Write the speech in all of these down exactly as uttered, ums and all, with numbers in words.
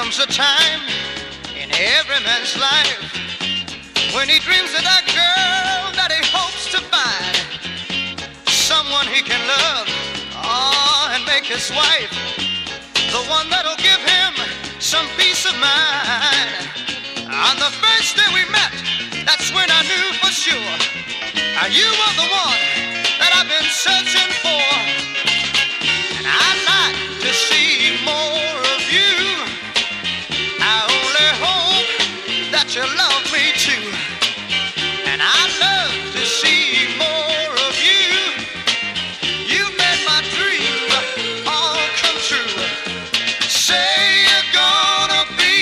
comes a time in every man's life when he dreams of that girl that he hopes to find, someone he can love, oh, and make his wife, the one that'll give him some peace of mind. On the first day we met, that's when I knew for sure uh, you were the one that I've been searching for. And I'd like to see more of you. I only hope that you love me too. And I'd love to see more of you. You made my dream all come true. Say you're gonna be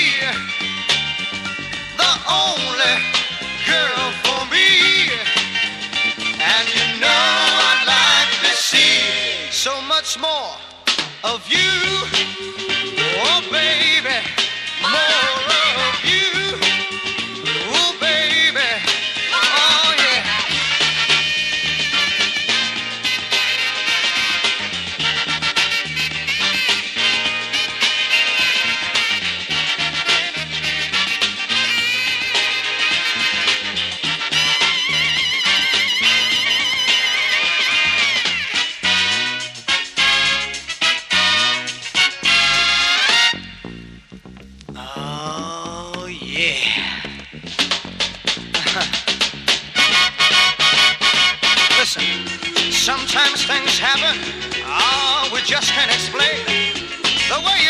the only girl for me. And you know I'd like to see so much more of you. Oh baby, more of you. Oh baby, oh yeah. Oh yeah. Listen, sometimes things happen, oh, we just can't explain the way you